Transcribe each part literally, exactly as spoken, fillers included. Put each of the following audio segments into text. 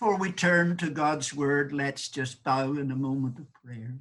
Before we turn to God's word, let's just bow in a moment of prayer.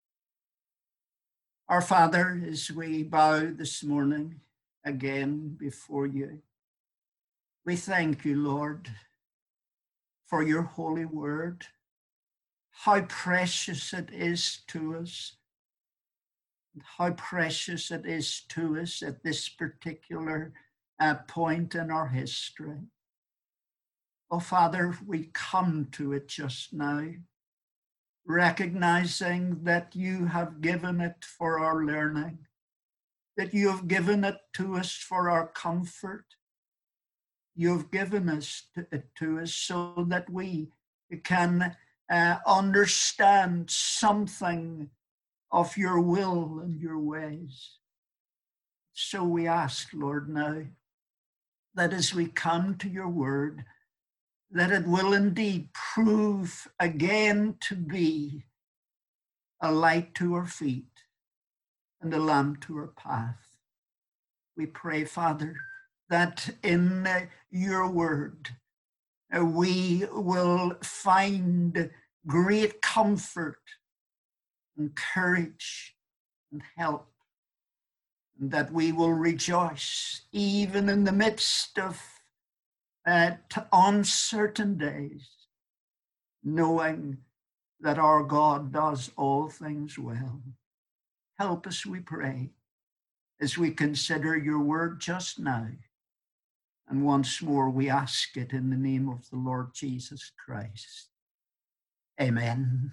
Our Father, as we bow this morning again before you, we thank you, Lord, for your holy word. How precious it is to us. How precious it is to us at this particular uh, point in our history. Oh, Father, we come to it just now, recognizing that you have given it for our learning, that you have given it to us for our comfort. You have given us to, it to us so that we can uh, understand something of your will and your ways. So we ask, Lord, now that as we come to your word, that it will indeed prove again to be a light to our feet and a lamp to our path. We pray, Father, that in uh, your word uh, we will find great comfort and courage and help, and that we will rejoice even in the midst of uh, uncertain days, knowing that our God does all things well. Help us, we pray, as we consider your word just now. And once more, we ask it in the name of the Lord Jesus Christ. Amen.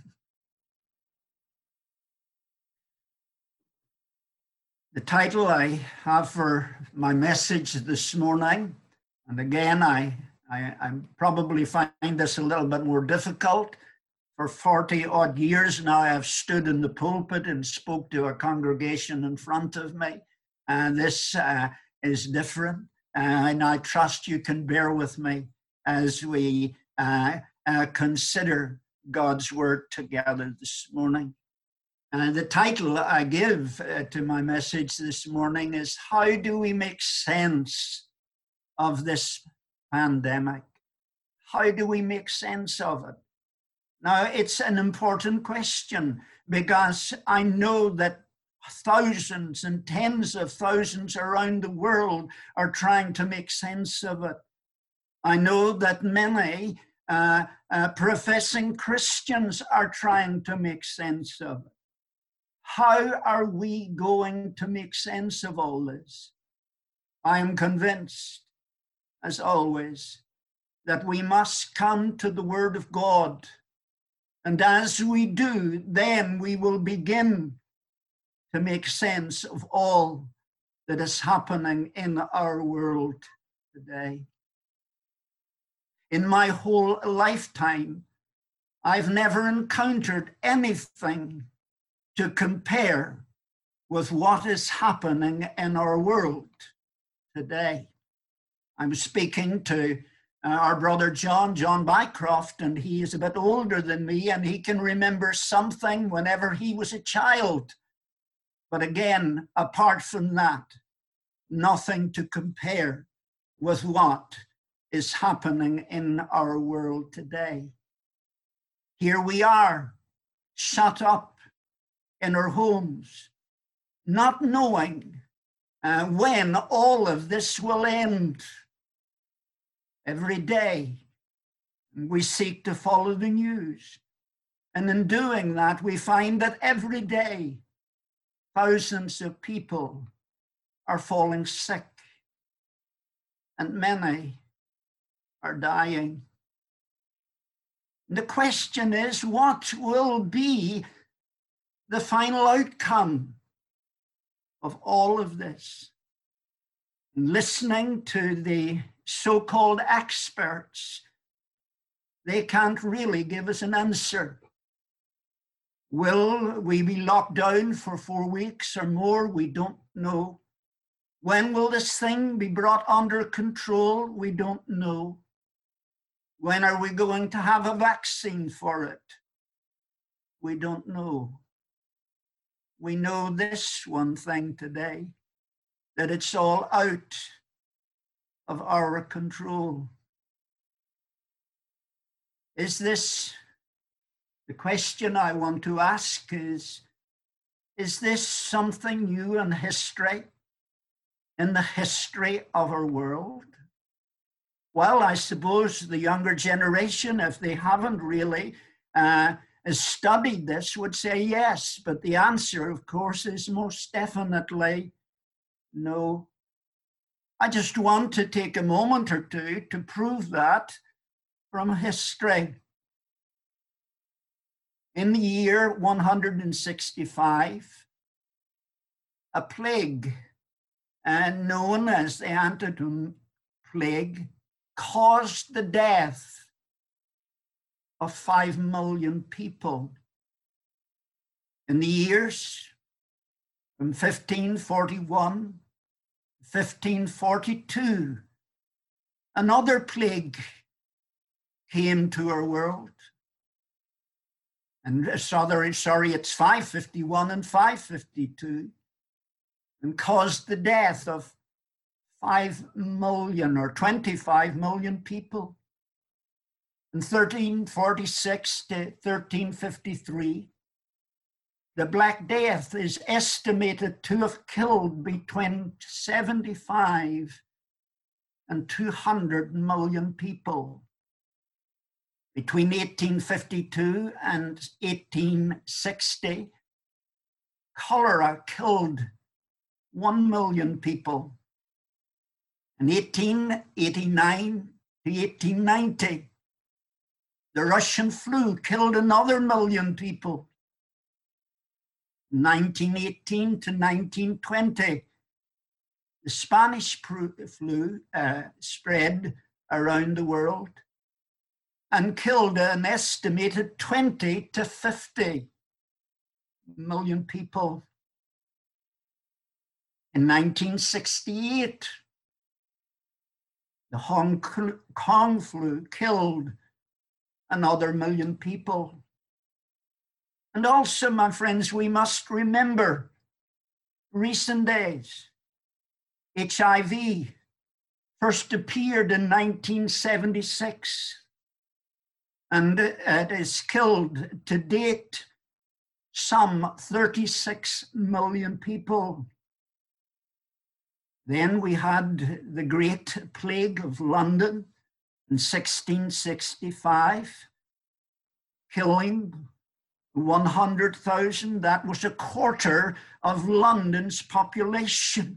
The title I have for my message this morning, and again, I, I, I probably find this a little bit more difficult. For forty odd years now, I've stood in the pulpit and spoke to a congregation in front of me. And this uh, is different. Uh, and I trust you can bear with me as we uh, uh, consider God's word together this morning. And the title I give uh, to my message this morning is, How Do We Make Sense of This Pandemic? How do we make sense of it? Now, it's an important question because I know that thousands and tens of thousands around the world are trying to make sense of it. I know that many uh, uh, professing Christians are trying to make sense of it. How are we going to make sense of all this? I am convinced, as always, that we must come to the Word of God. And as we do, then we will begin to make sense of all that is happening in our world today. In my whole lifetime, I've never encountered anything to compare with what is happening in our world today. I'm speaking to uh, our brother John, John Bycroft, and he is a bit older than me, and he can remember something whenever he was a child. But again, apart from that, nothing to compare with what is happening in our world today. Here we are, shut up in our homes, not knowing uh, when all of this will end. Every day, we seek to follow the news. And in doing that, we find that every day, thousands of people are falling sick, and many are dying. The question is, what will be the final outcome of all of this? Listening to the so-called experts, they can't really give us an answer. Will we be locked down for four weeks or more? We don't know. When will this thing be brought under control? We don't know. When are we going to have a vaccine for it? We don't know. We know this one thing today, that it's all out of our control. Is this, the question I want to ask is, is this something new in history, in the history of our world? Well, I suppose the younger generation, if they haven't really uh, studied this, would say yes. But the answer, of course, is most definitely no. I just want to take a moment or two to prove that from history. In the year one hundred sixty-five, a plague, and known as the Antietam plague, caused the death of five million people. In the years from fifteen forty-one to fifteen forty-two, another plague came to our world. And sorry, sorry, it's five fifty-one and five fifty-two, and caused the death of five million or twenty-five million people. In thirteen forty-six to thirteen fifty-three, the Black Death is estimated to have killed between seventy-five and two hundred million people. Between eighteen fifty-two and eighteen sixty, cholera killed one million people. In eighteen eighty-nine to eighteen ninety, the Russian flu killed another million people. nineteen eighteen to nineteen twenty, the Spanish flu uh, spread around the world and killed an estimated twenty to fifty million people. In nineteen sixty-eight, the Hong Kong flu killed another million people. And also, my friends, we must remember recent days. H I V first appeared in nineteen seventy-six, and it has killed to date some thirty-six million people. Then we had the Great Plague of London in sixteen sixty-five, killing one hundred thousand. That was a quarter of London's population.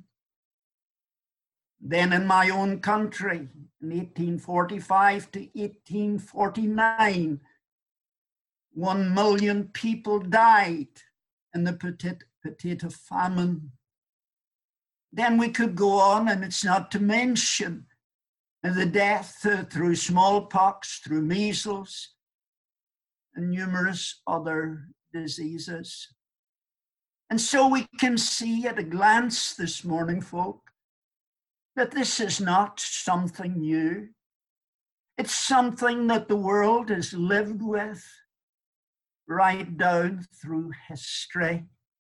Then in my own country, in eighteen forty-five to eighteen forty-nine, one million people died in the potato famine. Then we could go on, and it's not to mention the death uh, through smallpox, through measles, and numerous other diseases. And so we can see at a glance this morning, folk, that this is not something new. It's something that the world has lived with right down through history.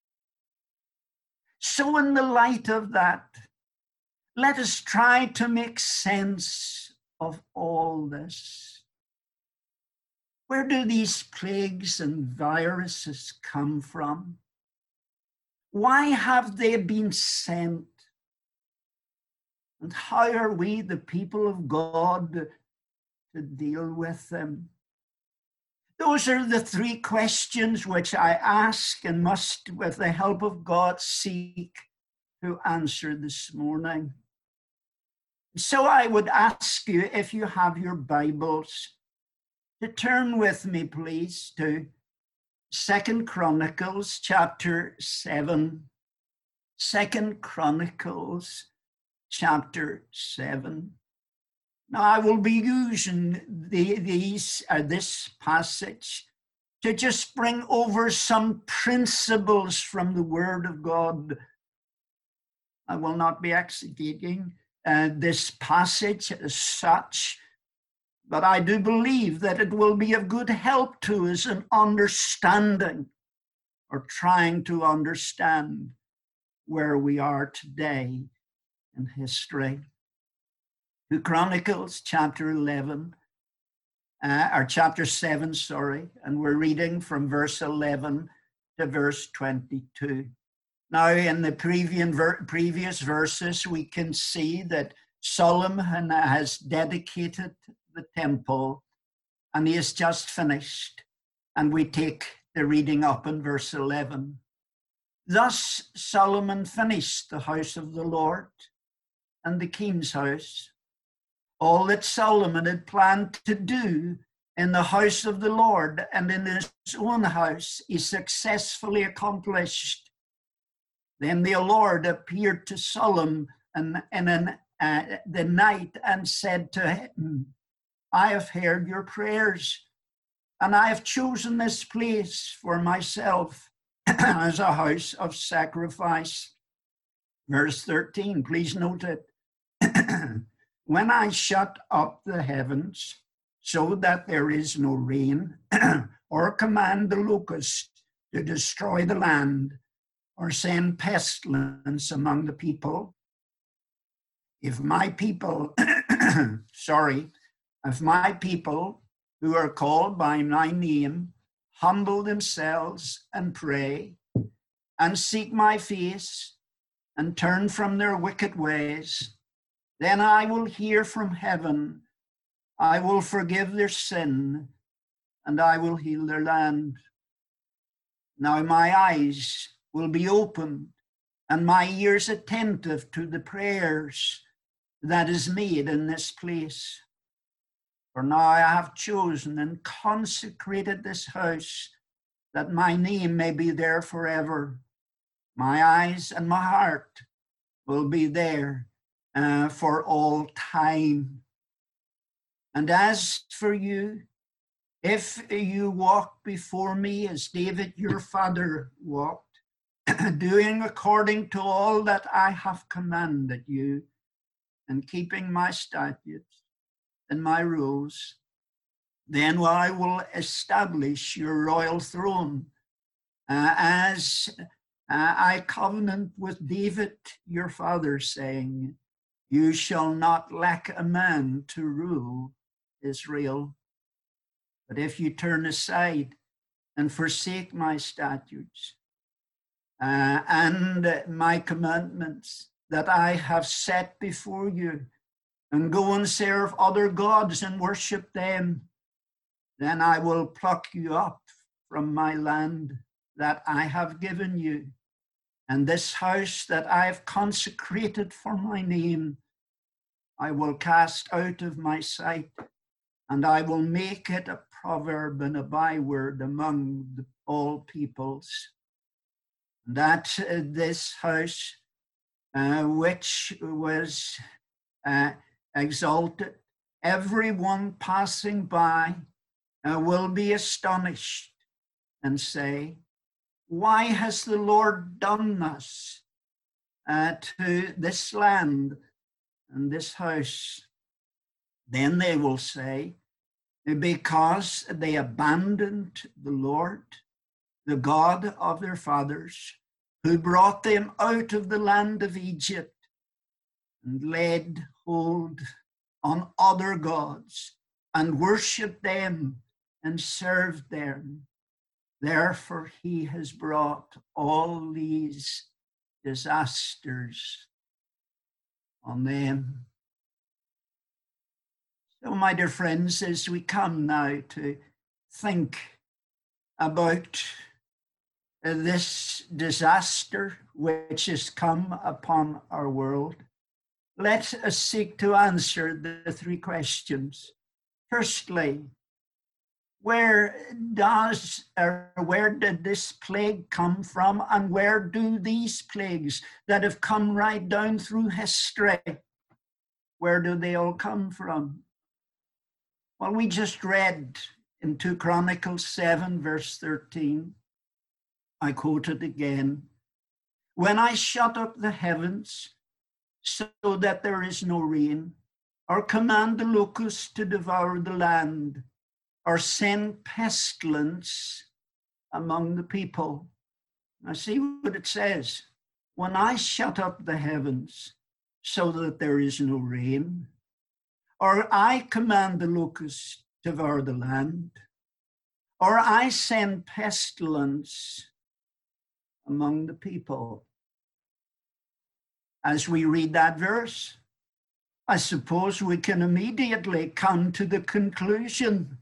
So in the light of that, let us try to make sense of all this. Where do these plagues and viruses come from? Why have they been sent? And how are we, the people of God, to deal with them? Those are the three questions which I ask and must, with the help of God, seek to answer this morning. So I would ask you, if you have your Bibles, to turn with me, please, to Second Chronicles chapter seven. Second Chronicles chapter seven. Now, I will be using the, these, uh, this passage to just bring over some principles from the Word of God. I will not be exegeting uh, this passage as such, but I do believe that it will be of good help to us in understanding or trying to understand where we are today in history. To Chronicles chapter eleven uh, or chapter seven, sorry, and we're reading from verse eleven to verse twenty-two. Now, in the previous, previous verses, we can see that Solomon has dedicated the temple, and he has just finished. And we take the reading up in verse eleven. Thus Solomon finished the house of the Lord and the king's house. All that Solomon had planned to do in the house of the Lord and in his own house, he successfully accomplished. Then the Lord appeared to Solomon in, in an, uh, the night and said to him, I have heard your prayers, and I have chosen this place for myself as a house of sacrifice. Verse thirteen, please note it. When I shut up the heavens so that there is no rain, or command the locust to destroy the land, or send pestilence among the people, if my people, sorry, if my people who are called by my name humble themselves and pray and seek my face and turn from their wicked ways, then I will hear from heaven, I will forgive their sin, and I will heal their land. Now my eyes will be opened and my ears attentive to the prayers that is made in this place. For now I have chosen and consecrated this house, that my name may be there forever. My eyes and my heart will be there uh, for all time. And as for you, if you walk before me as David your father walked, doing according to all that I have commanded you, and keeping my statutes and my rules, then I will establish your royal throne, uh, as uh, I covenant with David your father, saying, you shall not lack a man to rule Israel. But if you turn aside and forsake my statutes uh, and my commandments that I have set before you, and go and serve other gods and worship them, then I will pluck you up from my land that I have given you, and this house that I have consecrated for my name, I will cast out of my sight, and I will make it a proverb and a byword among the, all peoples. That uh, this house, uh, which was uh, exalted, everyone passing by uh, will be astonished and say, why has the Lord done this uh, to this land and this house? Then they will say, because they abandoned the Lord, the God of their fathers, who brought them out of the land of Egypt, and laid hold on other gods and worshiped them and served them. Therefore, he has brought all these disasters on them. So, my dear friends, as we come now to think about this disaster which has come upon our world, let us seek to answer the three questions. Firstly, where does or where did this plague come from, and where do these plagues that have come right down through history, where do they all come from? Well, we just read in Second Chronicles seven, verse thirteen, I quote it again, when I shut up the heavens so that there is no rain, or command the locusts to devour the land, or send pestilence among the people. Now see what it says. When I shut up the heavens so that there is no rain, or I command the locusts devour the land, or I send pestilence among the people. As we read that verse, I suppose we can immediately come to the conclusion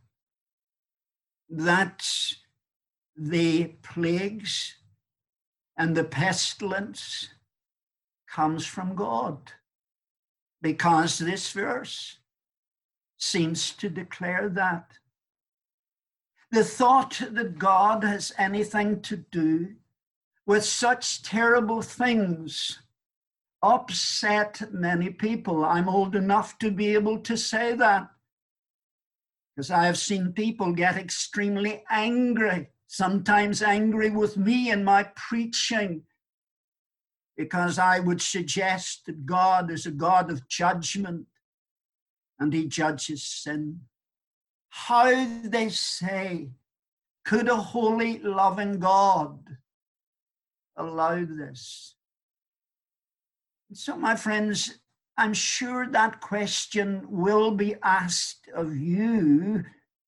that the plagues and the pestilence comes from God, because this verse seems to declare that. The thought that God has anything to do with such terrible things upset many people. I'm old enough to be able to say that, because I have seen people get extremely angry, sometimes angry with me in my preaching, because I would suggest that God is a God of judgment and he judges sin. How, they say, could a holy, loving God allow this? So, my friends, I'm sure that question will be asked of you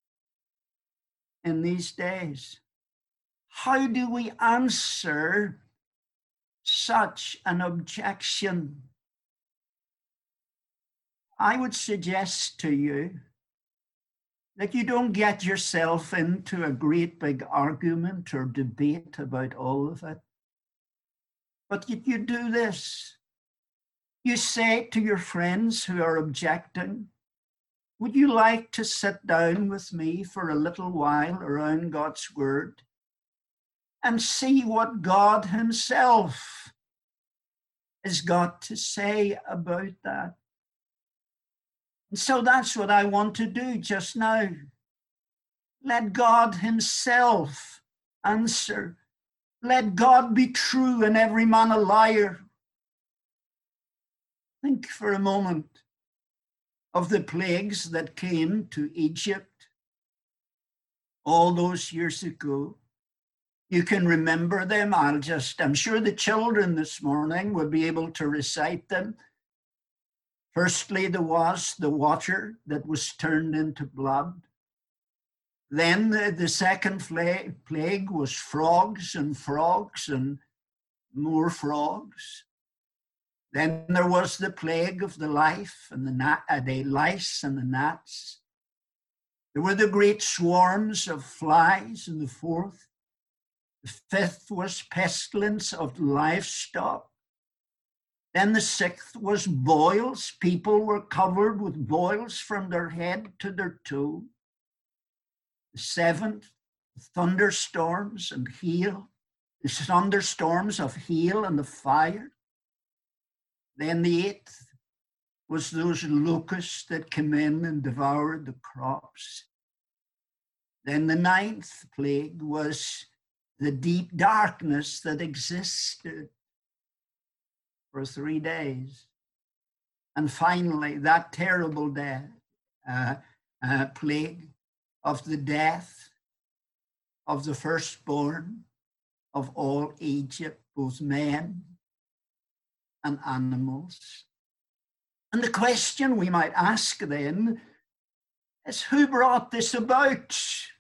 in these days. How do we answer such an objection? I would suggest to you that you don't get yourself into a great big argument or debate about all of it, but you, you do this. You say to your friends who are objecting, would you like to sit down with me for a little while around God's word and see what God himself has got to say about that? And so that's what I want to do just now. Let God himself answer. Let God be true and every man a liar. Think for a moment of the plagues that came to Egypt all those years ago. You can remember them. I'll just, I'm sure the children this morning will be able to recite them. Firstly, there was the water that was turned into blood. Then the, the second plague was frogs and frogs and more frogs. Then there was the plague of the life and the, gnat, uh, the lice and the gnats. There were the great swarms of flies in the fourth. The fifth was pestilence of livestock. Then the sixth was boils. People were covered with boils from their head to their toe. The seventh, thunderstorms and hail. The thunderstorms of hail and the fire. Then the eighth was those locusts that came in and devoured the crops. Then the ninth plague was the deep darkness that existed for three days. And finally, that terrible death, uh, uh, plague of the death of the firstborn of all Egypt, both men and animals. And the question we might ask then is, who brought this about?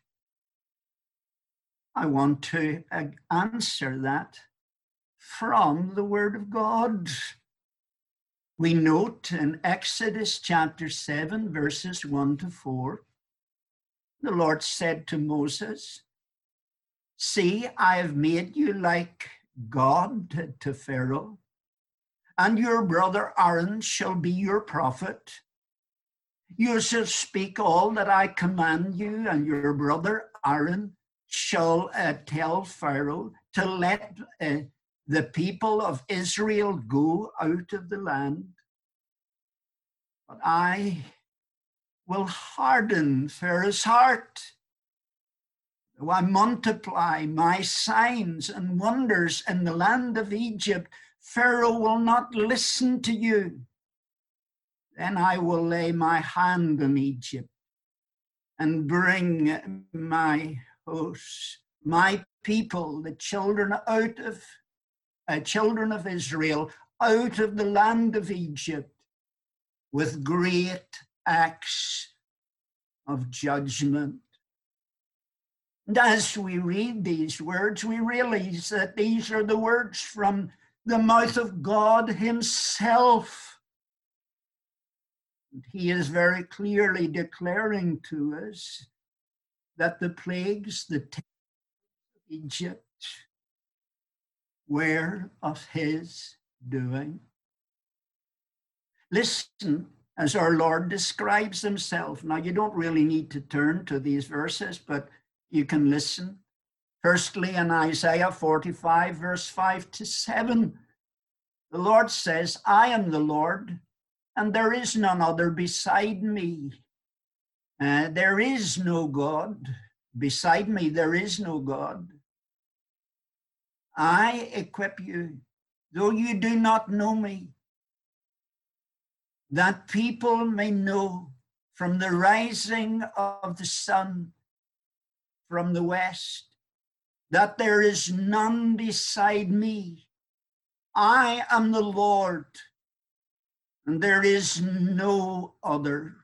I want to answer that from the Word of God. We note in Exodus chapter seven, verses one to four, the Lord said to Moses, "See, I have made you like God to Pharaoh, and your brother Aaron shall be your prophet. You shall speak all that I command you, and your brother Aaron shall uh, tell Pharaoh to let uh, the people of Israel go out of the land. But I will harden Pharaoh's heart. Though I multiply my signs and wonders in the land of Egypt, Pharaoh will not listen to you. Then I will lay my hand on Egypt and bring my hosts, my people, the children out of uh, children of Israel, out of the land of Egypt with great acts of judgment. And as we read these words, we realize that these are the words from the mouth of God himself. And he is very clearly declaring to us that the plagues, the terrors of Egypt, were of his doing. Listen as our Lord describes himself. Now, you don't really need to turn to these verses, but you can listen. Firstly, in Isaiah forty-five, verse five to seven, the Lord says, I am the Lord, and there is none other beside me. Uh, there is no God. Beside me, there is no God. I equip you, though you do not know me, that people may know from the rising of the sun from the west, that there is none beside me. I am the Lord, and there is no other.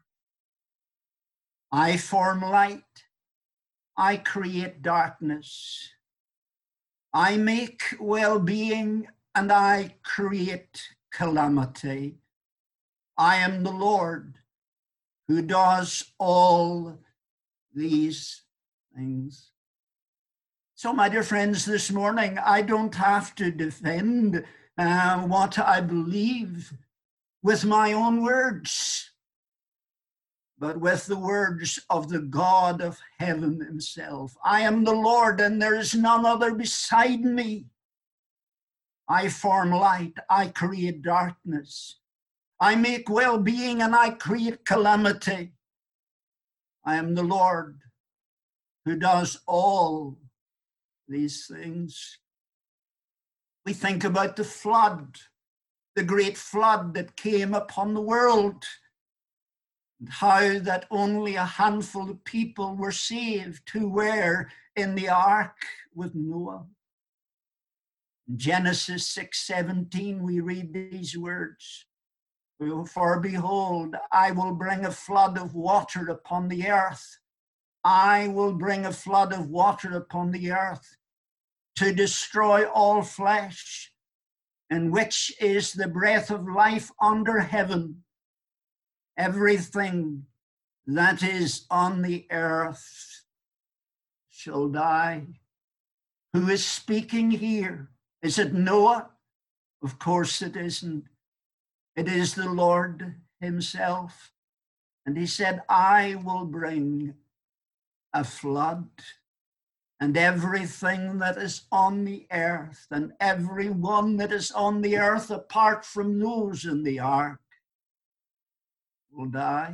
I form light. I create darkness. I make well-being, and I create calamity. I am the Lord who does all these things. So, my dear friends, this morning, I don't have to defend uh, what I believe with my own words, but with the words of the God of heaven himself. I am the Lord, and there is none other beside me. I form light, I create darkness. I make well-being, and I create calamity. I am the Lord who does all these things. We think about the flood, the great flood that came upon the world, and how that only a handful of people were saved who were in the ark with Noah. In Genesis six seventeen, we read these words, for behold, I will bring a flood of water upon the earth. I will bring a flood of water upon the earth to destroy all flesh, in which is the breath of life under heaven. Everything that is on the earth shall die. Who is speaking here? Is it Noah? Of course it isn't. It is the Lord himself. And he said, I will bring a flood, and everything that is on the earth, and everyone that is on the earth apart from those in the ark will die.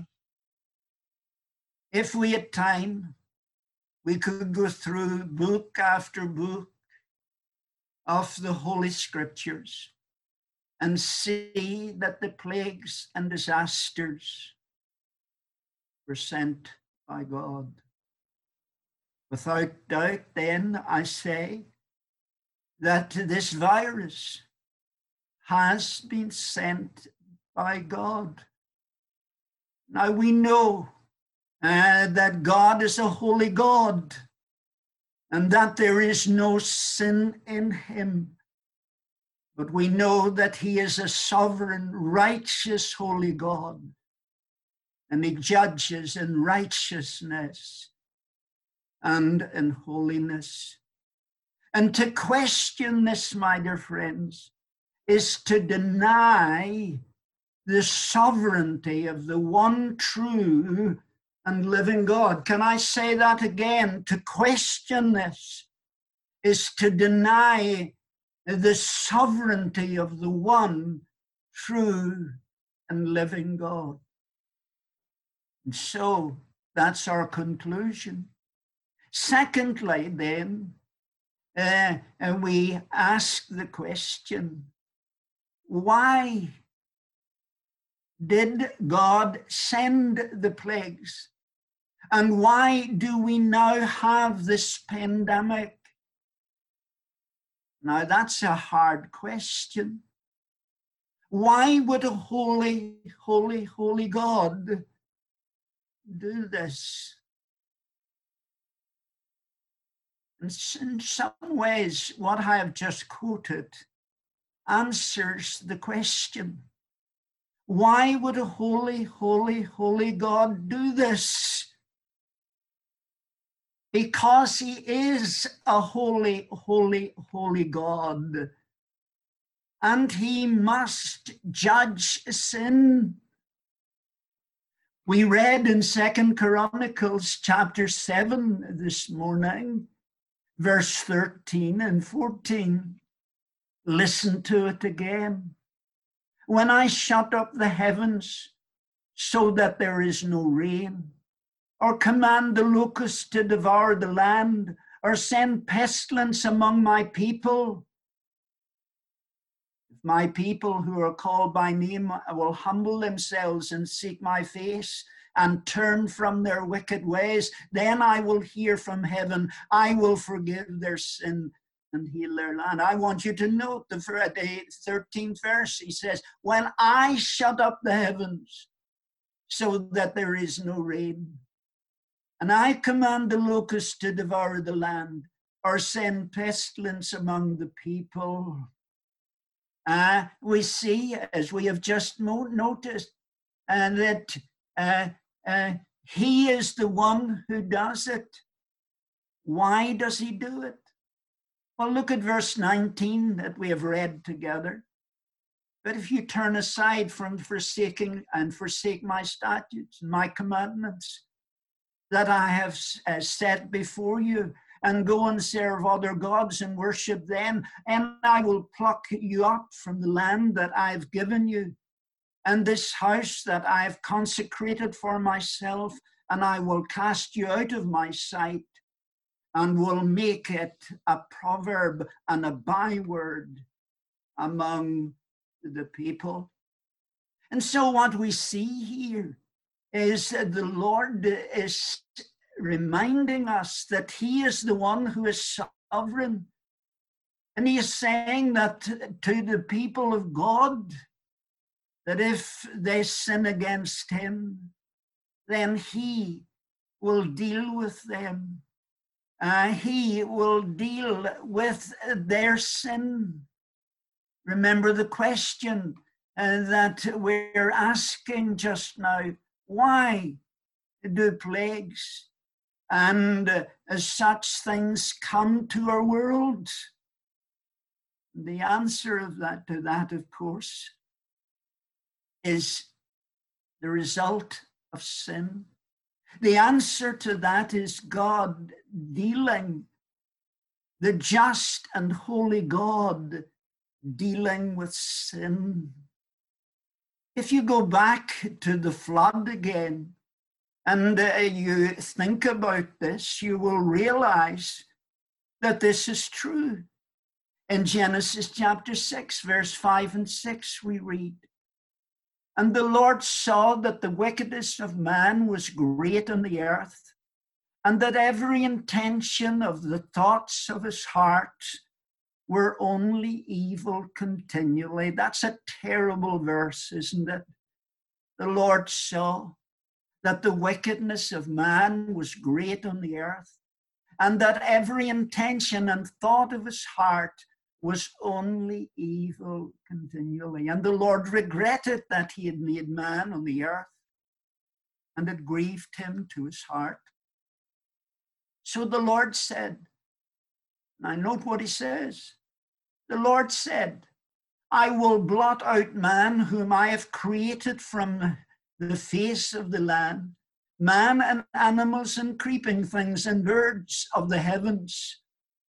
If we had time, we could go through book after book of the Holy Scriptures and see that the plagues and disasters were sent by God. Without doubt, then, I say that this virus has been sent by God. Now, we know uh, that God is a holy God and that there is no sin in him. But we know that he is a sovereign, righteous, holy God, and he judges in righteousness and in holiness. And to question this, my dear friends, is to deny the sovereignty of the one true and living God. Can I say that again? To question this is to deny the sovereignty of the one true and living God. And so that's our conclusion. Secondly, then, uh, and we ask the question, why did God send the plagues? And why do we now have this pandemic? Now, that's a hard question. Why would a holy, holy, holy God do this? In some ways, what I have just quoted answers the question. Why would a holy, holy, holy God do this? Because he is a holy, holy, holy God. And he must judge sin. We read in Second Chronicles chapter seven this morning, verse thirteen and fourteen. Listen to it again. When I shut up the heavens so that there is no rain, or command the locusts to devour the land, or send pestilence among my people, if my people who are called by name will humble themselves and seek my face and turn from their wicked ways, then I will hear from heaven, I will forgive their sin and heal their land. I want you to note the thirteenth verse. He says, when I shut up the heavens so that there is no rain, and I command the locusts to devour the land, or send pestilence among the people. Uh, we see, as we have just noticed, uh, that uh, uh, he is the one who does it. Why does he do it? Well, look at verse nineteen that we have read together. But if you turn aside from forsaking and forsake my statutes and my commandments that I have uh, set before you, and go and serve other gods and worship them, and I will pluck you up from the land that I've given you, and this house that I've consecrated for myself, and I will cast you out of my sight, and will make it a proverb and a byword among the people. And so what we see here is that the Lord is reminding us that he is the one who is sovereign. And he is saying that to the people of God, that if they sin against him, then he will deal with them. Uh, he will deal with their sin. Remember the question uh, that we're asking just now. Why do plagues and uh, such things come to our world? The answer of that to that, of course, is the result of sin. The answer to that is God dealing, the just and holy God dealing with sin. If you go back to the flood again, and uh, you think about this, you will realize that this is true. In Genesis chapter six, verse five and six, we read, and the Lord saw that the wickedness of man was great on the earth, and that every intention of the thoughts of his heart were only evil continually. That's a terrible verse, isn't it? The Lord saw that the wickedness of man was great on the earth, and that every intention and thought of his heart was only evil continually. And the Lord regretted that he had made man on the earth, and it grieved him to his heart. So the Lord said, now note what he says. The Lord said, I will blot out man whom I have created from the face of the land, man and animals and creeping things and birds of the heavens.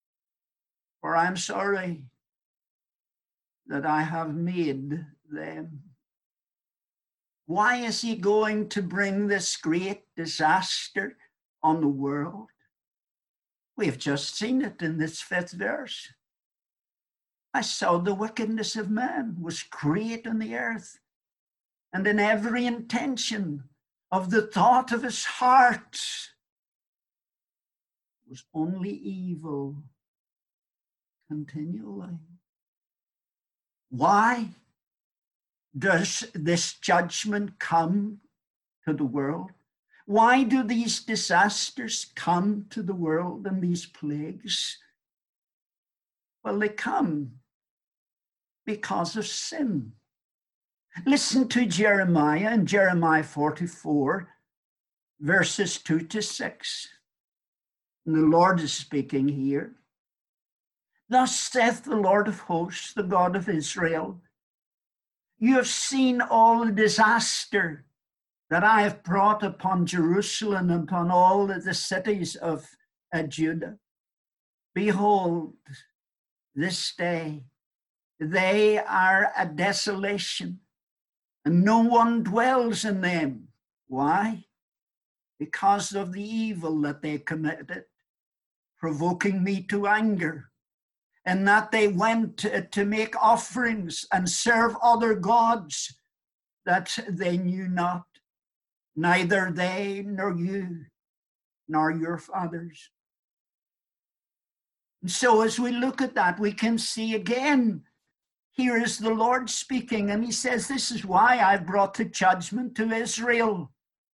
For I'm sorry that I have made them. Why is he going to bring this great disaster on the world? We have just seen it in this fifth verse. I saw the wickedness of man was great on the earth, and in every intention of the thought of his heart was only evil continually. Why does this judgment come to the world? Why do these disasters come to the world and these plagues? Well, they come because of sin. Listen to Jeremiah in Jeremiah forty-four, verses two to six. And the Lord is speaking here. Thus saith the Lord of hosts, the God of Israel, you have seen all the disaster that I have brought upon Jerusalem and upon all the cities of uh, Judah. Behold, this day they are a desolation, and no one dwells in them. Why? Because of the evil that they committed, provoking me to anger, and that they went to, to make offerings and serve other gods that they knew not, neither they nor you nor your fathers. And so as we look at that, we can see again, here is the Lord speaking, and he says, this is why I brought the judgment to Israel.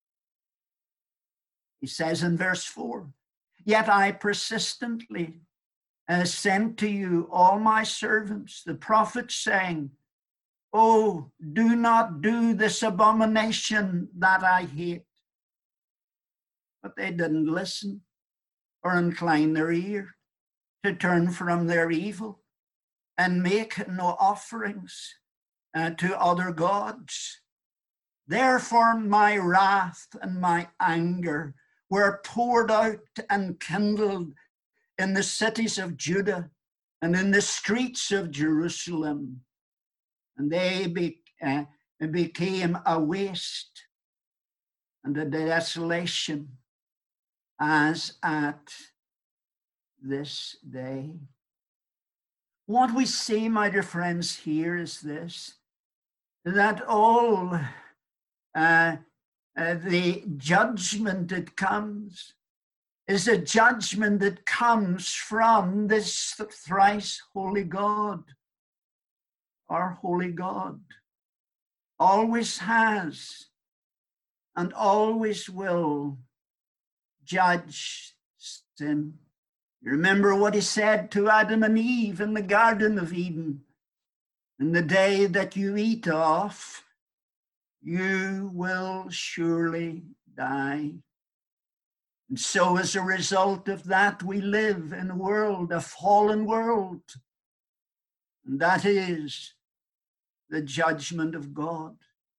He says in verse four, yet I persistently uh, sent to you all my servants, the prophets, saying, oh, do not do this abomination that I hate. But they didn't listen or incline their ear to turn from their evil and make no offerings uh, to other gods. Therefore my wrath and my anger were poured out and kindled in the cities of Judah and in the streets of Jerusalem, and they be, uh, became a waste and a desolation as at this day. What we see, my dear friends, here is this, that all uh, uh, the judgment that comes is a judgment that comes from this thrice holy God. Our holy God always has and always will judge sin. You remember what he said to Adam and Eve in the Garden of Eden. In the day that you eat of, you will surely die. And so as a result of that, we live in a world, a fallen world. And that is the judgment of God.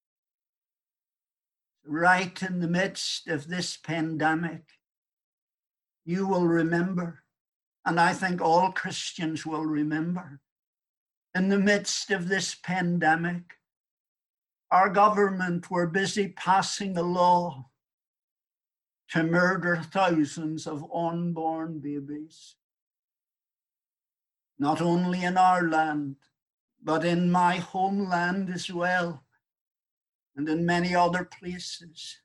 Right in the midst of this pandemic, you will remember, and I think all Christians will remember, in the midst of this pandemic, our government were busy passing a law to murder thousands of unborn babies. Not only in our land, but in my homeland as well, and in many other places.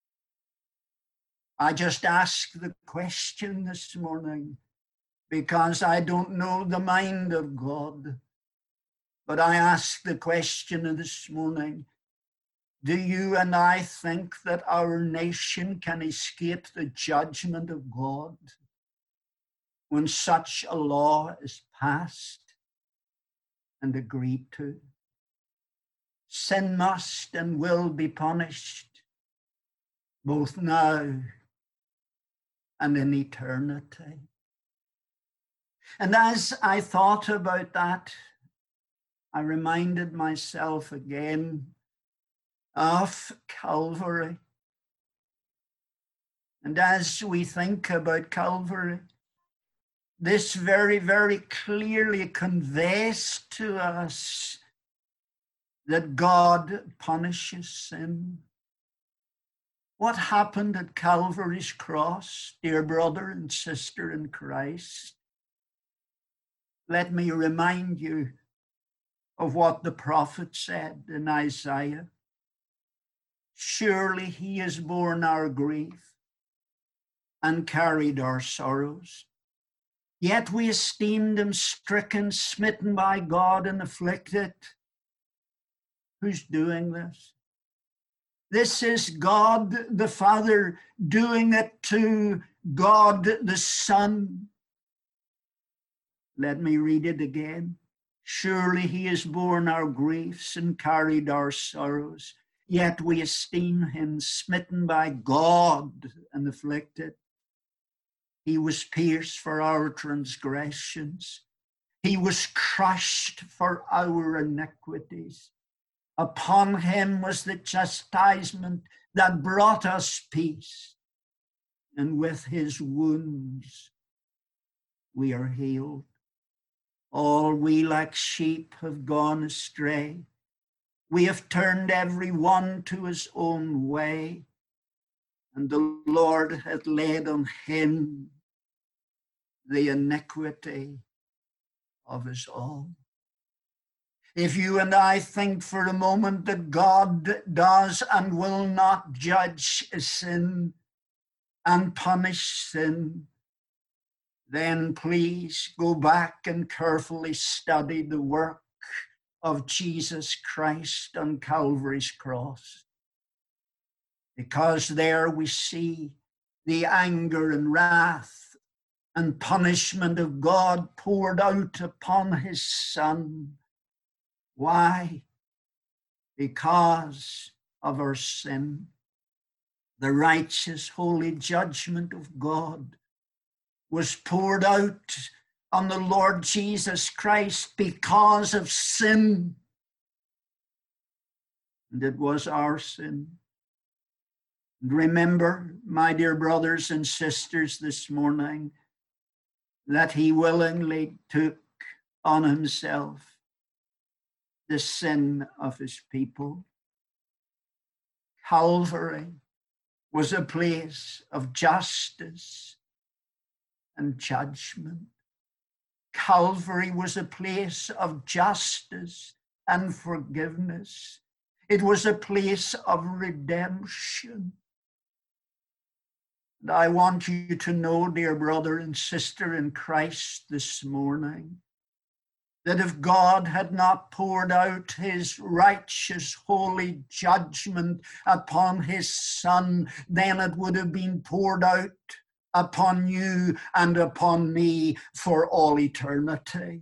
I just ask the question this morning because I don't know the mind of God, but I ask the question this morning, do you and I think that our nation can escape the judgment of God when such a law is passed and agreed to? Sin must and will be punished, both now and in eternity. And as I thought about that, I reminded myself again of Calvary. And as we think about Calvary, this very, very clearly conveys to us that God punishes sin. What happened at Calvary's cross, dear brother and sister in Christ? Let me remind you of what the prophet said in Isaiah. Surely he has borne our grief and carried our sorrows. Yet we esteemed him stricken, smitten by God, and afflicted. Who's doing this? This is God the Father doing it to God the Son. Let me read it again. Surely he has borne our griefs and carried our sorrows, yet we esteem him smitten by God and afflicted. He was pierced for our transgressions. He was crushed for our iniquities. Upon him was the chastisement that brought us peace, and with his wounds we are healed. All we like sheep have gone astray. We have turned every one to his own way, and the Lord hath laid on him the iniquity of us all. If you and I think for a moment that God does and will not judge sin and punish sin, then please go back and carefully study the work of Jesus Christ on Calvary's cross. Because there we see the anger and wrath and punishment of God poured out upon his Son. Why? Because of our sin. The righteous, holy judgment of God was poured out on the Lord Jesus Christ because of sin. And it was our sin. And remember, my dear brothers and sisters, this morning, that he willingly took on himself the sin of his people. Calvary was a place of justice and judgment. Calvary was a place of justice and forgiveness. It was a place of redemption. And I want you to know, dear brother and sister in Christ this morning, that if God had not poured out his righteous, holy judgment upon his Son, then it would have been poured out upon you and upon me for all eternity.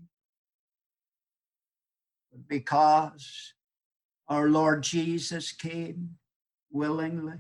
Because our Lord Jesus came willingly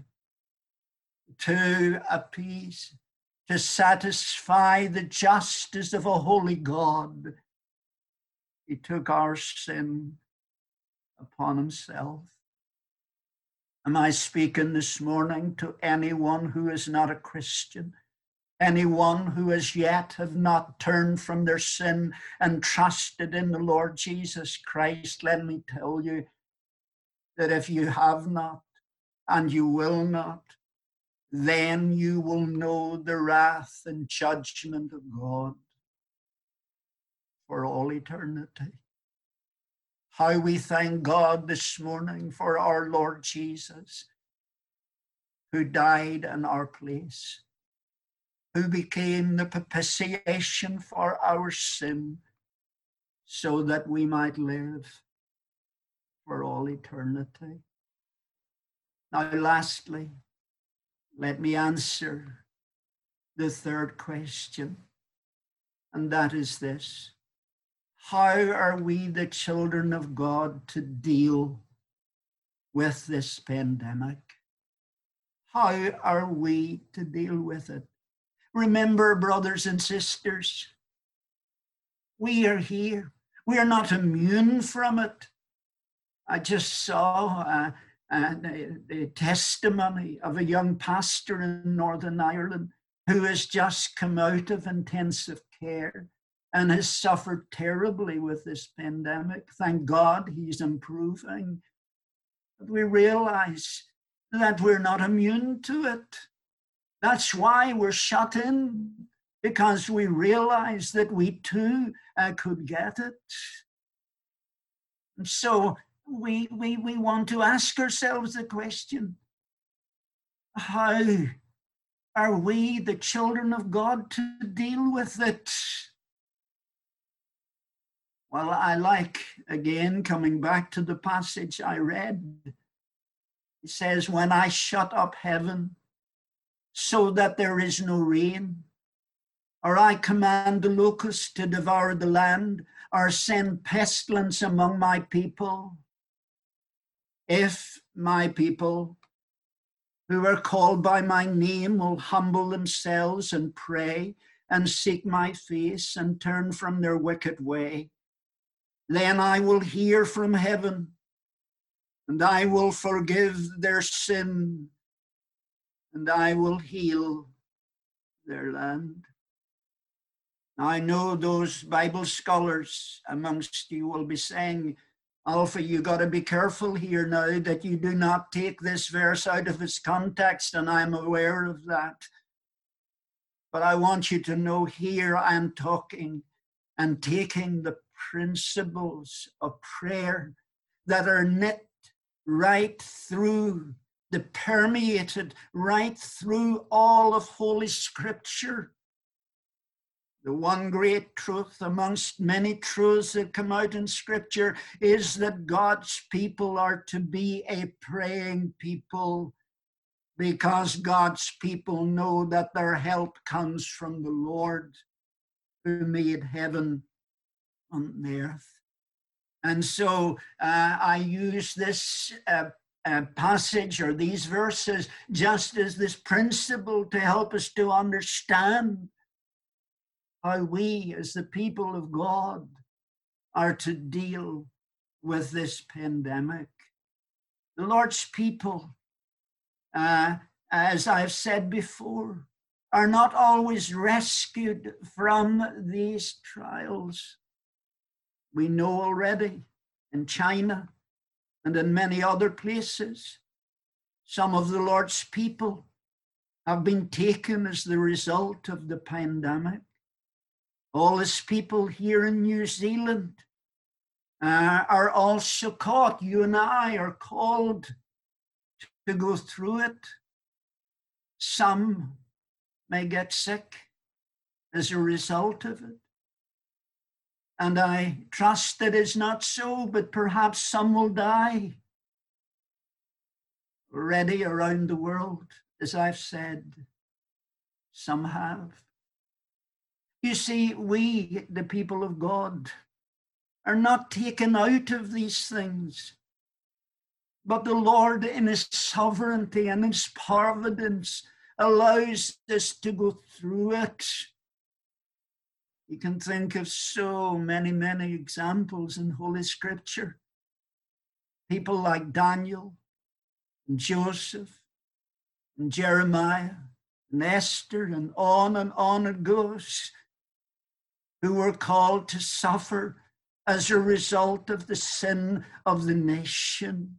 to appease, to satisfy the justice of a holy God, he took our sin upon himself. Am I speaking this morning to anyone who is not a Christian? Anyone who as yet have not turned from their sin and trusted in the Lord Jesus Christ? Let me tell you that if you have not and you will not, then you will know the wrath and judgment of God for all eternity. How we thank God this morning for our Lord Jesus, who died in our place, who became the propitiation for our sin, so that we might live for all eternity. Now, lastly, let me answer the third question, and that is this: how are we, the children of God, to deal with this pandemic? How are we to deal with it? Remember, brothers and sisters, we are here. We are not immune from it. I just saw uh, uh, the, the testimony of a young pastor in Northern Ireland who has just come out of intensive care and has suffered terribly with this pandemic. Thank God he's improving. But we realize that we're not immune to it. That's why we're shut in, because we realize that we too uh, could get it. And so we, we, we want to ask ourselves the question, how are we, the children of God, to deal with it? Well, I like, again, coming back to the passage I read, He says, when I shut up heaven so that there is no rain, or I command the locusts to devour the land, or send pestilence among my people, if my people who are called by my name will humble themselves and pray and seek my face and turn from their wicked way, then I will hear from heaven and I will forgive their sin and I will heal their land. Now, I know those Bible scholars amongst you will be saying, Alpha, you got to be careful here now that you do not take this verse out of its context, and I'm aware of that. But I want you to know here I'm talking and taking the principles of prayer that are knit right through, the permeated right through all of Holy Scripture. The one great truth amongst many truths that come out in Scripture is that God's people are to be a praying people, because God's people know that their help comes from the Lord who made heaven and earth. And so uh, I use this uh, uh, passage or these verses just as this principle to help us to understand how we as the people of God are to deal with this pandemic. The Lord's people, uh, as I've said before, are not always rescued from these trials. We know already in China and in many other places, some of the Lord's people have been taken as the result of the pandemic. All his people here in New Zealand uh, are also caught. You and I are called to go through it. Some may get sick as a result of it. And I trust that it's not so, but perhaps some will die. Already around the world, as I've said, some have. You see, we, the people of God, are not taken out of these things, but the Lord in his sovereignty and his providence allows us to go through it. You can think of so many, many examples in Holy Scripture. People like Daniel and Joseph and Jeremiah and Esther, and on and on it goes, who were called to suffer as a result of the sin of the nation.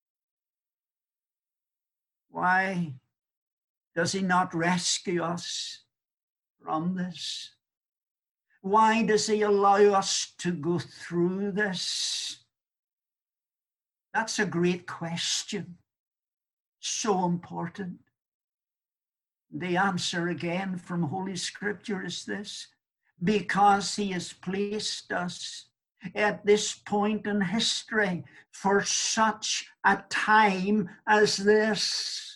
Why does he not rescue us from this? Why does he allow us to go through this? That's a great question. So important. The answer again from Holy Scripture is this: because he has placed us at this point in history for such a time as this.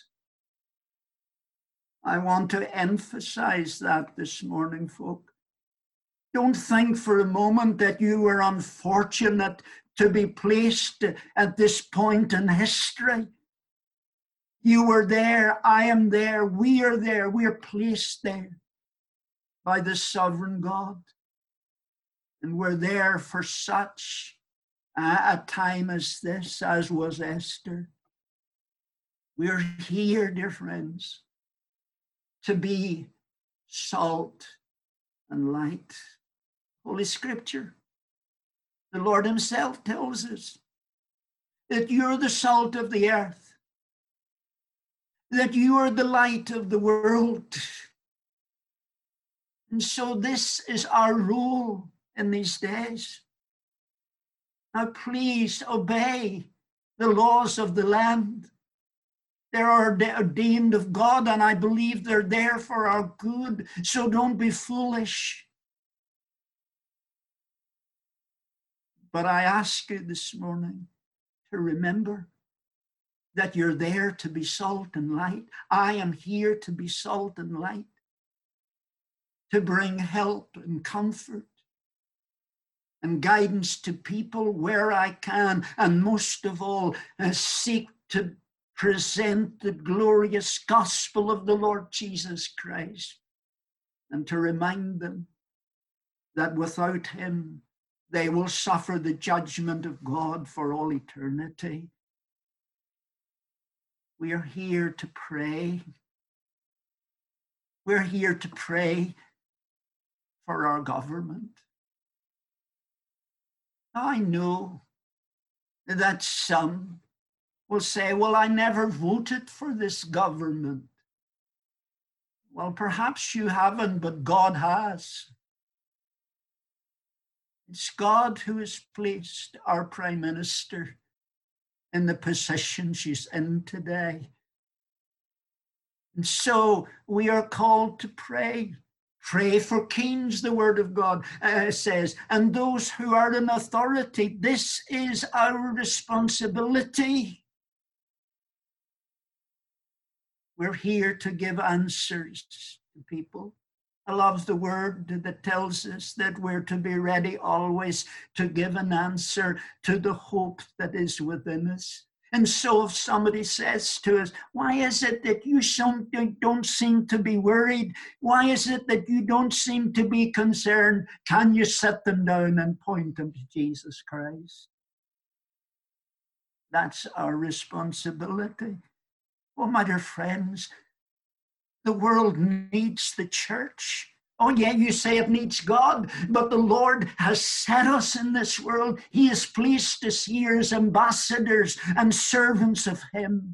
I want to emphasize that this morning, folk. Don't think for a moment that you were unfortunate to be placed at this point in history. You were there, I am there, we are there, we are placed there by the sovereign God. And we're there for such a, a time as this, as was Esther. We're here, dear friends, to be salt and light. Holy Scripture, the Lord himself tells us that you're the salt of the earth, that you are the light of the world. And so this is our role in these days. Now please obey the laws of the land. They are ordained of God, and I believe they're there for our good, so don't be foolish. But I ask you this morning to remember that you're there to be salt and light. I am here to be salt and light, to bring help and comfort and guidance to people where I can, and most of all, uh, seek to present the glorious gospel of the Lord Jesus Christ, and to remind them that without him, they will suffer the judgment of God for all eternity. We are here to pray. We're here to pray for our government. I know that some will say, well, I never voted for this government. Well, perhaps you haven't, but God has. It's God who has placed our Prime Minister in the position she's in today. And so we are called to pray. Pray for kings, the word of God uh, says, and those who are in authority. This is our responsibility. We're here to give answers to people. I love the word that tells us that we're to be ready always to give an answer to the hope that is within us. And so if somebody says to us, why is it that you don't seem to be worried? Why is it that you don't seem to be concerned? Can you sit them down and point them to Jesus Christ? That's our responsibility. Oh, my dear friends, the world needs the church. Oh, yeah, you say it needs God, but the Lord has set us in this world. He has placed us here as ambassadors and servants of him.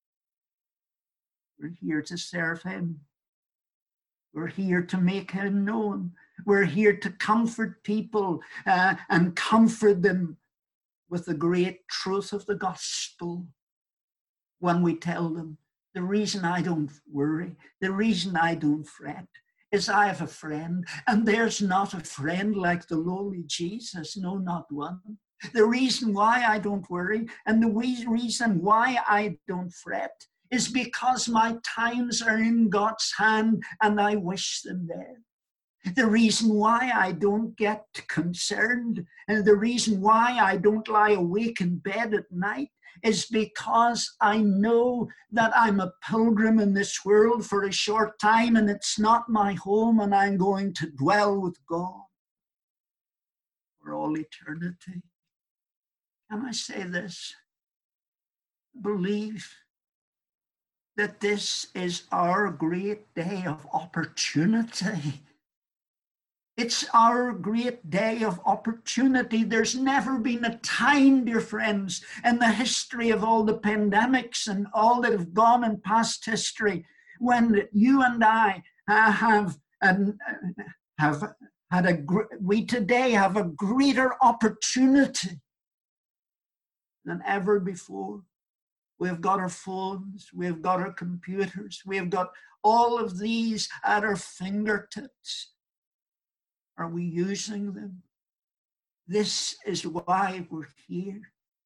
We're here to serve him. We're here to make him known. We're here to comfort people uh, and comfort them with the great truth of the gospel. When we tell them, the reason I don't worry, the reason I don't fret, is I have a friend, and there's not a friend like the lowly Jesus, no, not one. The reason why I don't worry and the reason why I don't fret is because my times are in God's hand and I wish them there. The reason why I don't get concerned and the reason why I don't lie awake in bed at night is because I know that I'm a pilgrim in this world for a short time and it's not my home and I'm going to dwell with God for all eternity. Can I say this? Believe that this is our great day of opportunity. It's our great day of opportunity. There's never been a time, dear friends, in the history of all the pandemics and all that have gone in past history when you and I have, um, have had a, we today have a greater opportunity than ever before. We've got our phones, we've got our computers, we've got all of these at our fingertips. Are we using them? This is why we're here.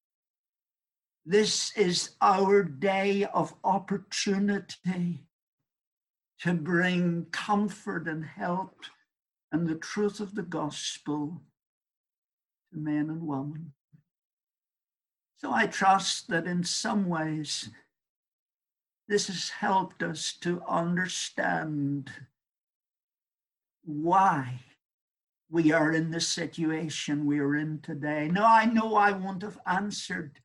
This is our day of opportunity to bring comfort and help and the truth of the gospel to men and women. So I trust that in some ways this has helped us to understand why we are in the situation we are in today. Now, I know I won't have answered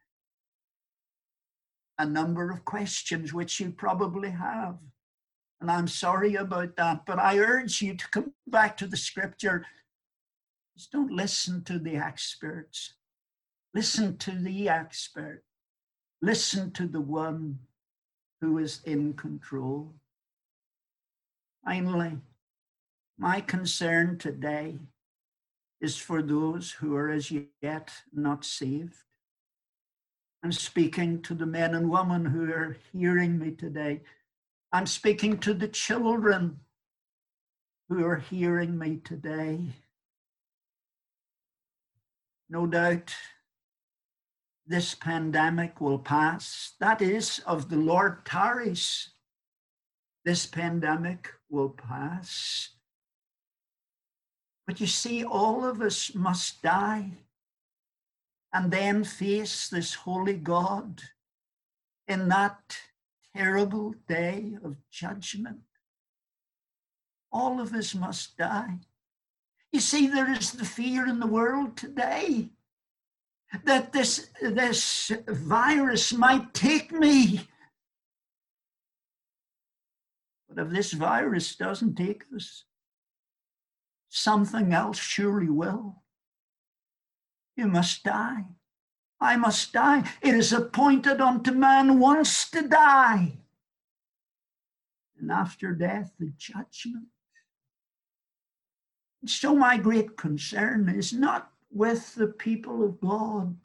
a number of questions which you probably have, and I'm sorry about that, but I urge you to come back to the scripture. Just don't listen to the experts. Listen to the expert. Listen to the one who is in control. Finally, my concern today is for those who are as yet not saved. I'm speaking to the men and women who are hearing me today. I'm speaking to the children who are hearing me today. No doubt this pandemic will pass. That is, of the Lord tarries, this pandemic will pass. But you see, all of us must die and then face this holy God in that terrible day of judgment. All of us must die. You see, there is the fear in the world today that this, this virus might take me. But if this virus doesn't take us, something else surely will. You must die. I must die. It is appointed unto man once to die. And after death, the judgment. And so my great concern is not with the people of God.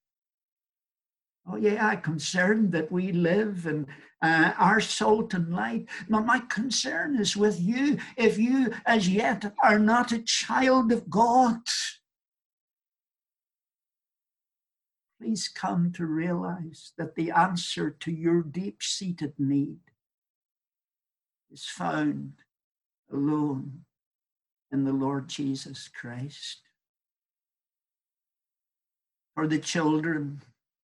Oh yeah, I'm concerned that we live and uh, our salt and light. But my concern is with you. If you as yet are not a child of God, please come to realize that the answer to your deep-seated need is found alone in the Lord Jesus Christ. For the children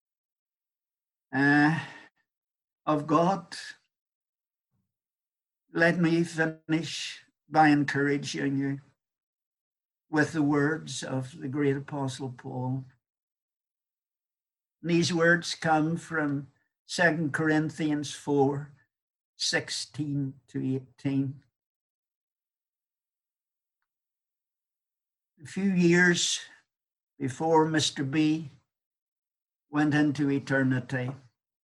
uh, of God, let me finish by encouraging you with the words of the great Apostle Paul. These words come from Second Corinthians four, sixteen to eighteen. A few years before Mister B went into eternity,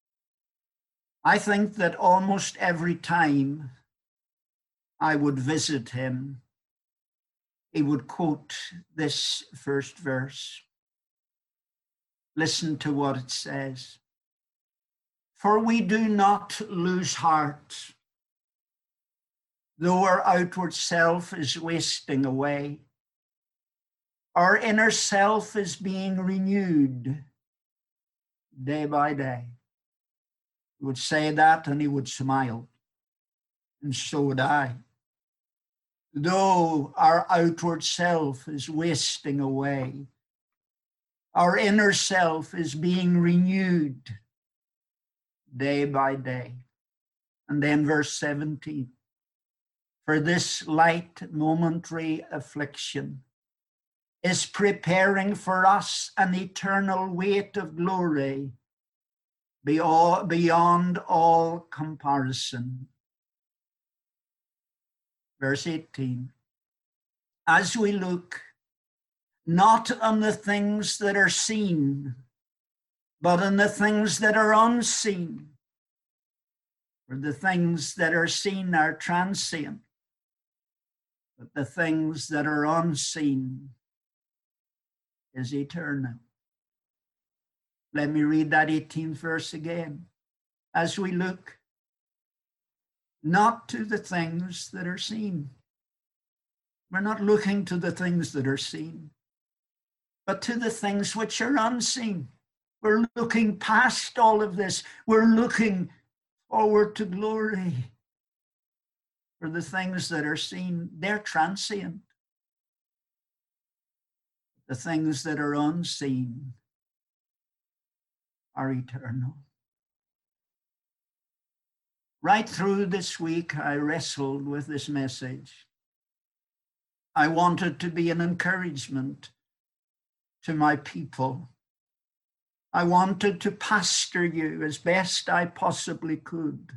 I think that almost every time I would visit him, he would quote this first verse. Listen to what it says. For we do not lose heart, though our outward self is wasting away. Our inner self is being renewed day by day. He would say that and he would smile. And so would I. Though our outward self is wasting away, our inner self is being renewed day by day. And then verse seventeen. For this light momentary affliction is preparing for us an eternal weight of glory beyond all comparison. Verse eighteen. As we look not on the things that are seen, but on the things that are unseen. For the things that are seen are transient, but the things that are unseen is eternal. Let me read that eighteenth verse again. As we look not to the things that are seen. We're not looking to the things that are seen, but to the things which are unseen. We're looking past all of this. We're looking forward to glory. For the things that are seen, they're transient. The things that are unseen are eternal. Right through this week, I wrestled with this message. I wanted to be an encouragement to my people. I wanted to pastor you as best I possibly could.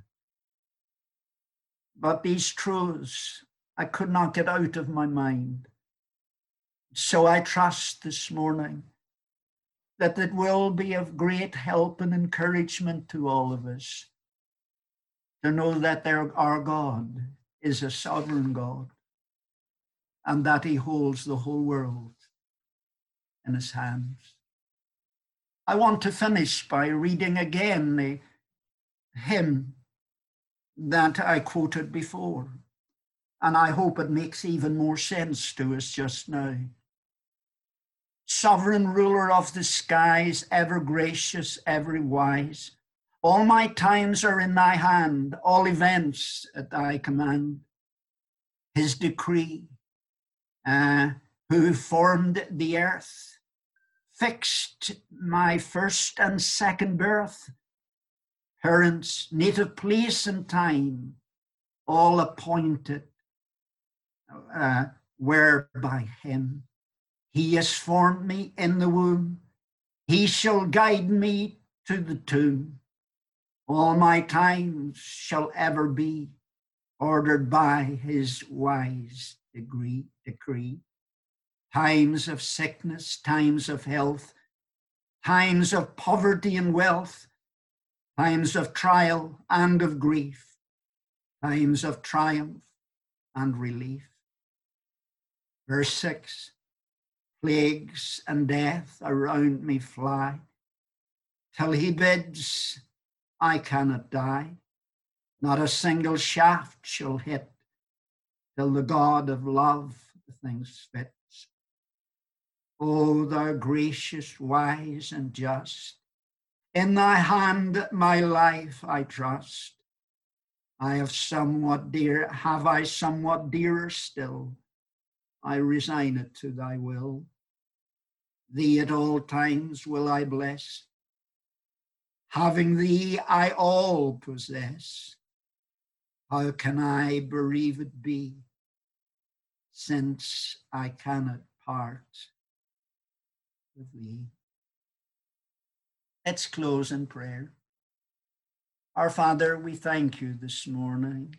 But these truths I could not get out of my mind. So I trust this morning that it will be of great help and encouragement to all of us to know that there, our God is a sovereign God and that he holds the whole world in his hands. I want to finish by reading again the hymn that I quoted before, and I hope it makes even more sense to us just now. sovereign ruler of the skies, ever gracious, ever wise. All my times are in thy hand, all events at thy command. His decree, uh, who formed the earth, fixed my first and second birth, parents, native place and time, all appointed uh, were by him. He has formed me in the womb. He shall guide me to the tomb. All my times shall ever be ordered by his wise degree, decree. Times of sickness, times of health, times of poverty and wealth, times of trial and of grief, times of triumph and relief. Verse six, plagues and death around me fly, till he bids, I cannot die. Not a single shaft shall hit, till the God of love the things fits. O thou gracious, wise, and just, in thy hand my life I trust. I have somewhat dear, have I somewhat dearer still? I resign it to thy will. Thee at all times will I bless. Having thee, I all possess. How can I bereaved be, since I cannot part with thee? Let's close in prayer. Our Father, we thank you this morning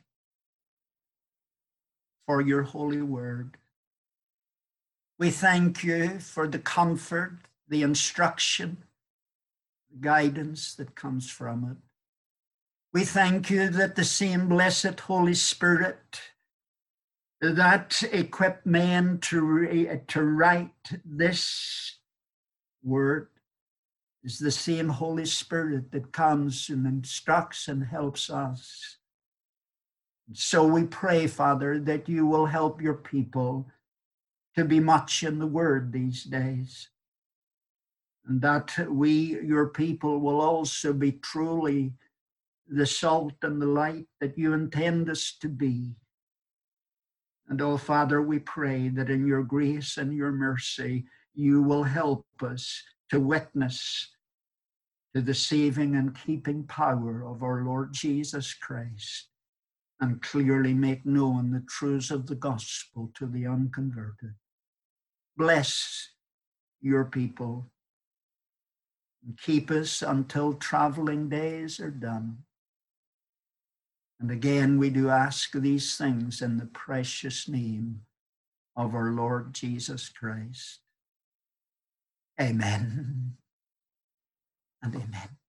for your holy word. We thank you for the comfort, the instruction, the guidance that comes from it. We thank you that the same blessed Holy Spirit that equipped men to, re- to write this word is the same Holy Spirit that comes and instructs and helps us. So we pray, Father, that you will help your people to be much in the word these days, and that we, your people, will also be truly the salt and the light that you intend us to be. And oh, Father, we pray that in your grace and your mercy, you will help us to witness to the saving and keeping power of our Lord Jesus Christ, and clearly make known the truths of the gospel to the unconverted. Bless your people and keep us until traveling days are done. And again, we do ask these things in the precious name of our Lord Jesus Christ. Amen and amen.